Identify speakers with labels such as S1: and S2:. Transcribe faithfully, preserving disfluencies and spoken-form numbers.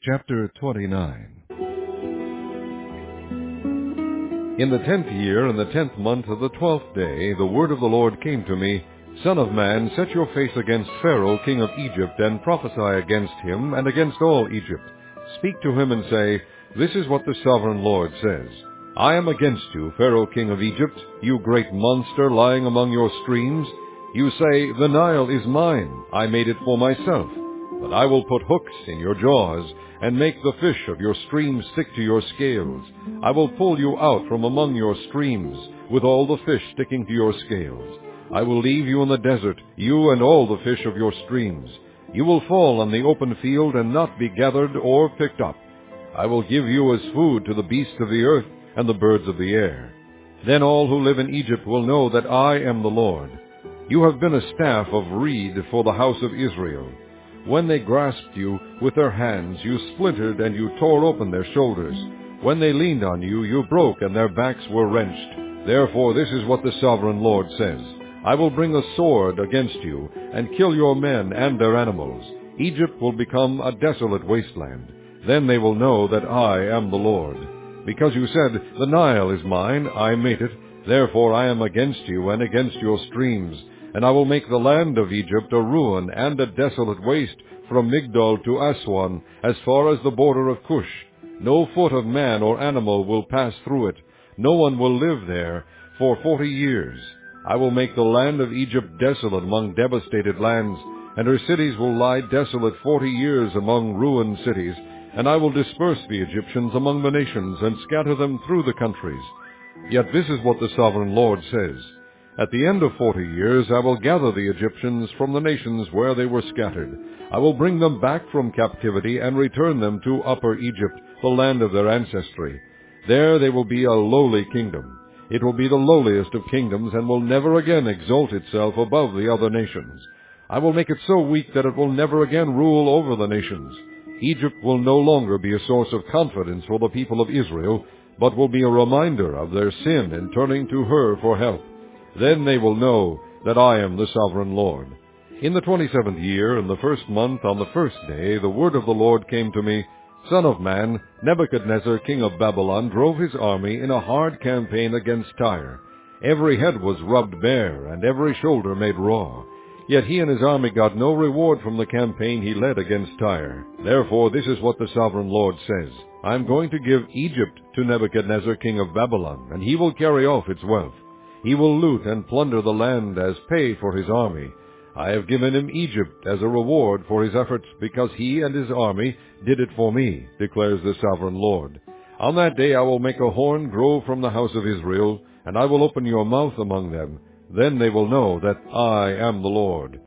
S1: Chapter twenty-nine. In the tenth year, in the tenth month of the twelfth day, the word of the Lord came to me, Son of man, set your face against Pharaoh king of Egypt, and prophesy against him, and against all Egypt. Speak to him and say, This is what the sovereign Lord says. I am against you, Pharaoh king of Egypt, you great monster lying among your streams. You say, The Nile is mine, I made it for myself. But I will put hooks in your jaws, and make the fish of your streams stick to your scales. I will pull you out from among your streams, with all the fish sticking to your scales. I will leave you in the desert, you and all the fish of your streams. You will fall on the open field and not be gathered or picked up. I will give you as food to the beasts of the earth and the birds of the air. Then all who live in Egypt will know that I am the Lord. You have been a staff of reed for the house of Israel. When they grasped you with their hands, you splintered and you tore open their shoulders. When they leaned on you, you broke and their backs were wrenched. Therefore this is what the sovereign Lord says. I will bring a sword against you and kill your men and their animals. Egypt will become a desolate wasteland. Then they will know that I am the Lord. Because you said, The Nile is mine, I made it. Therefore I am against you and against your streams. And I will make the land of Egypt a ruin and a desolate waste, from Migdol to Aswan, as far as the border of Cush. No foot of man or animal will pass through it. No one will live there for forty years. I will make the land of Egypt desolate among devastated lands, and her cities will lie desolate forty years among ruined cities. And I will disperse the Egyptians among the nations, and scatter them through the countries. Yet this is what the sovereign Lord says. At the end of forty years I will gather the Egyptians from the nations where they were scattered. I will bring them back from captivity and return them to Upper Egypt, the land of their ancestry. There they will be a lowly kingdom. It will be the lowliest of kingdoms, and will never again exalt itself above the other nations. I will make it so weak that it will never again rule over the nations. Egypt will no longer be a source of confidence for the people of Israel, but will be a reminder of their sin in turning to her for help. Then they will know that I am the sovereign Lord. In the twenty-seventh year, in the first month, on the first day, the word of the Lord came to me, Son of man, Nebuchadnezzar king of Babylon drove his army in a hard campaign against Tyre. Every head was rubbed bare, and every shoulder made raw. Yet he and his army got no reward from the campaign he led against Tyre. Therefore this is what the sovereign Lord says. I am going to give Egypt to Nebuchadnezzar king of Babylon, and he will carry off its wealth. He will loot and plunder the land as pay for his army. I have given him Egypt as a reward for his efforts, because he and his army did it for me, declares the sovereign Lord. On that day I will make a horn grow from the house of Israel, and I will open your mouth among them. Then they will know that I am the Lord.